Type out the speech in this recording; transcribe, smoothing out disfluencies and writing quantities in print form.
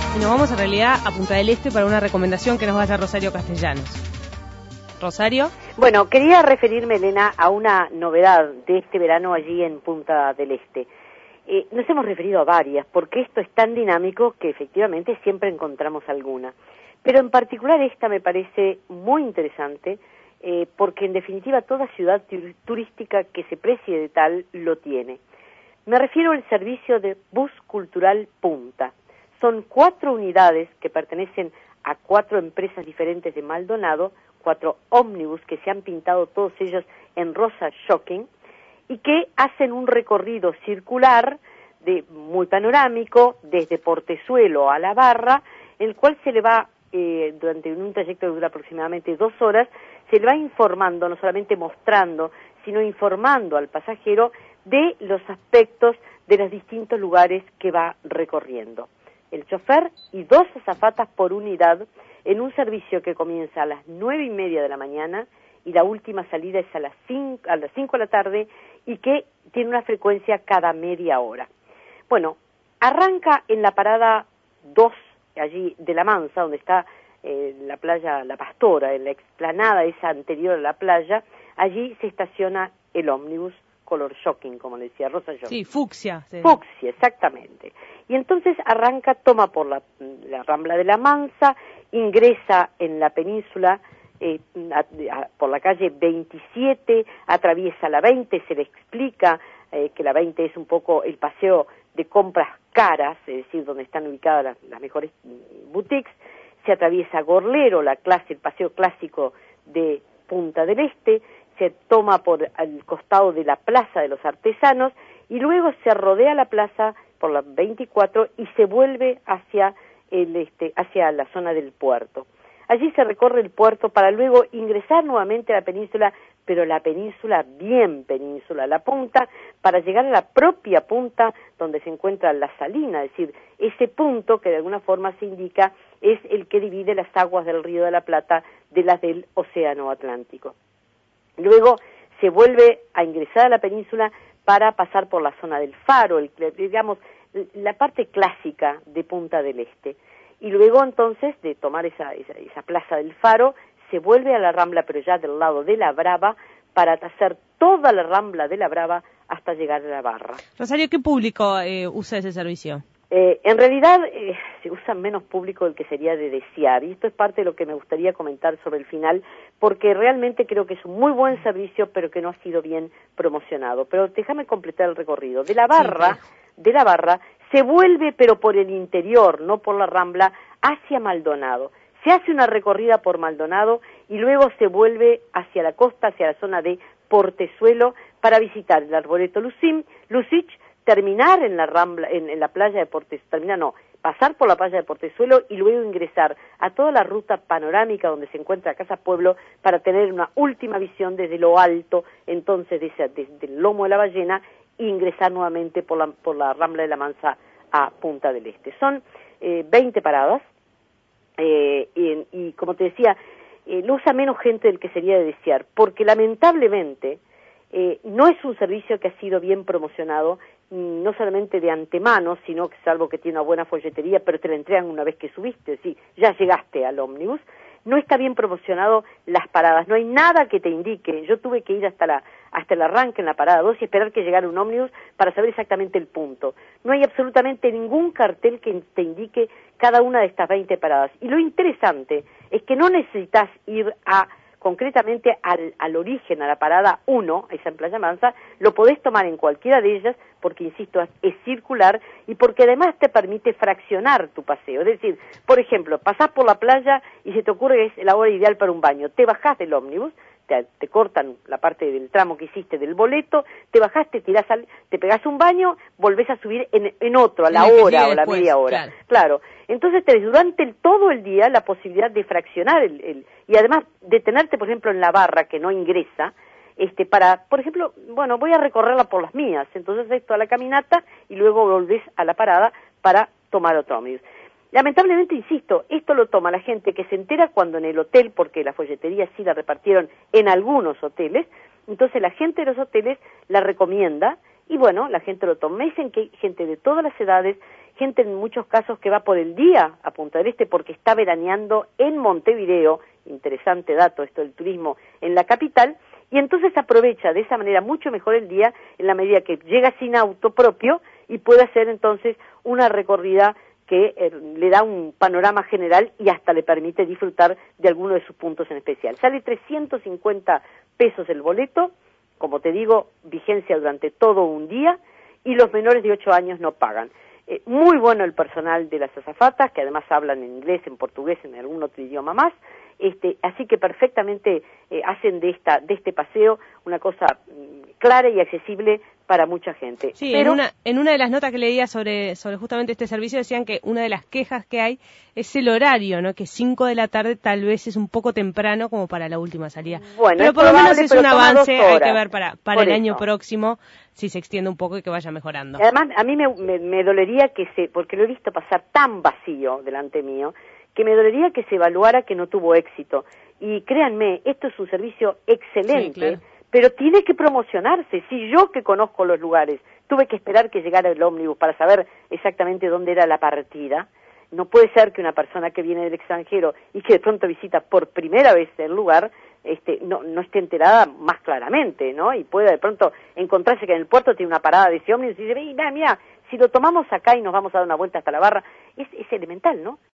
Y nos vamos en realidad a Punta del Este para una recomendación que nos va a hacer Rosario Castellanos. ¿Rosario? Bueno, quería referirme, Elena, a una novedad de este verano allí en Punta del Este. Nos hemos referido a varias, porque esto es tan dinámico que efectivamente siempre encontramos alguna. Pero en particular esta me parece muy interesante, porque en definitiva toda ciudad turística que se precie de tal lo tiene. Me refiero al servicio de Bus Cultural Punta. Son 4 unidades que pertenecen a 4 empresas diferentes de Maldonado, 4 ómnibus que se han pintado todos ellos en rosa shocking y que hacen un recorrido circular muy panorámico desde Portezuelo a La Barra, en el cual se le va, durante un trayecto que dura aproximadamente 2 horas, se le va informando, no solamente mostrando, sino informando al pasajero de los aspectos de los distintos lugares que va recorriendo. El chofer y 2 azafatas por unidad en un servicio que comienza a las 9:30 de la mañana y la última salida es a las 5 de la tarde y que tiene una frecuencia cada media hora. Bueno, arranca en la parada 2, allí de La Mansa, donde está la playa La Pastora, en la explanada esa anterior a la playa. Allí se estaciona el ómnibus color shocking, como le decía Rosa Shocking. Sí, fucsia. Sí. Fucsia, exactamente. Y entonces arranca, toma por la Rambla de La Mansa, ingresa en la península por la calle 27, atraviesa la 20, se le explica que la 20 es un poco el paseo de compras caras, es decir, donde están ubicadas las mejores boutiques, se atraviesa Gorlero, el paseo clásico de Punta del Este, se toma por al costado de la Plaza de los Artesanos y luego se rodea la plaza por la 24 y se vuelve hacia la zona del puerto. Allí se recorre el puerto para luego ingresar nuevamente a la península, pero la península, bien península, la punta, para llegar a la propia punta donde se encuentra la salina, es decir, ese punto que de alguna forma se indica es el que divide las aguas del Río de la Plata de las del Océano Atlántico. Luego se vuelve a ingresar a la península para pasar por la zona del Faro, digamos, la parte clásica de Punta del Este. Y luego entonces de tomar esa plaza del Faro, se vuelve a la Rambla, pero ya del lado de la Brava, para hacer toda la Rambla de la Brava hasta llegar a la Barra. Rosario, ¿qué público usa ese servicio? En realidad se usa menos público del que sería de desear, y esto es parte de lo que me gustaría comentar sobre el final, porque realmente creo que es un muy buen servicio, pero que no ha sido bien promocionado. Pero déjame completar el recorrido. De la Barra se vuelve, pero por el interior, no por la Rambla, hacia Maldonado. Se hace una recorrida por Maldonado y luego se vuelve hacia la costa, hacia la zona de Portezuelo, para visitar el Arboreto Lucich, terminar en la Rambla, en la playa de Portezuelo, pasar por la playa de Portezuelo y luego ingresar a toda la ruta panorámica donde se encuentra Casa Pueblo para tener una última visión desde lo alto, entonces desde el lomo de la ballena, e ingresar nuevamente por la Rambla de La Mansa a Punta del Este. Son 20 paradas y como te decía, lo usa menos gente del que sería de desear, porque lamentablemente no es un servicio que ha sido bien promocionado, no solamente de antemano, sino que salvo que tiene una buena folletería, pero te la entregan una vez que subiste, sí, ya llegaste al ómnibus. No está bien promocionado las paradas, no hay nada que te indique. Yo tuve que ir hasta el arranque en la parada 2 y esperar que llegara un ómnibus para saber exactamente el punto. No hay absolutamente ningún cartel que te indique cada una de estas 20 paradas. Y lo interesante es que no necesitas ir concretamente al origen, a la parada 1, esa en Playa Mansa, lo podés tomar en cualquiera de ellas, porque, insisto, es circular y porque además te permite fraccionar tu paseo. Es decir, por ejemplo, pasás por la playa y se te ocurre que es la hora ideal para un baño. Te bajás del ómnibus, te cortan la parte del tramo que hiciste del boleto, te bajás, te pegás un baño, volvés a subir en otro, a la hora o la media hora. Claro. Entonces tenés durante todo el día la posibilidad de fraccionar y además detenerte, por ejemplo, en la Barra, que no ingresa, para, por ejemplo, bueno, voy a recorrerla por las mías, entonces esto a la caminata y luego volvés a la parada para tomar otro ómnibus. Lamentablemente, insisto, esto lo toma la gente que se entera cuando en el hotel, porque la folletería sí la repartieron en algunos hoteles, entonces la gente de los hoteles la recomienda y bueno, la gente lo toma. Me dicen que hay gente de todas las edades, gente en muchos casos que va por el día a Punta del Este porque está veraneando en Montevideo, interesante dato esto del turismo en la capital, y entonces aprovecha de esa manera mucho mejor el día en la medida que llega sin auto propio y puede hacer entonces una recorrida que le da un panorama general y hasta le permite disfrutar de alguno de sus puntos en especial. Sale 350 pesos el boleto, como te digo, vigencia durante todo un día, y los menores de 8 años no pagan. Muy bueno el personal de las azafatas, que además hablan en inglés, en portugués, en algún otro idioma más, así que perfectamente hacen de este paseo una cosa clara y accesible para mucha gente. Sí, pero en una de las notas que leía sobre justamente este servicio decían que una de las quejas que hay es el horario, ¿no? Que 5 de la tarde tal vez es un poco temprano como para la última salida. Bueno, pero por lo menos es un avance, hay que ver para el año eso. próximo si se extiende un poco y que vaya mejorando. Además, a mí me dolería porque lo he visto pasar tan vacío delante mío, que me dolería que se evaluara que no tuvo éxito. Y créanme, esto es un servicio excelente, sí, claro, pero tiene que promocionarse. Si yo, que conozco los lugares, tuve que esperar que llegara el ómnibus para saber exactamente dónde era la partida, no puede ser que una persona que viene del extranjero y que de pronto visita por primera vez el lugar no esté enterada más claramente, ¿no? Y pueda de pronto encontrarse que en el puerto tiene una parada de ese ómnibus y dice, mira, si lo tomamos acá y nos vamos a dar una vuelta hasta la barra, es elemental, ¿no?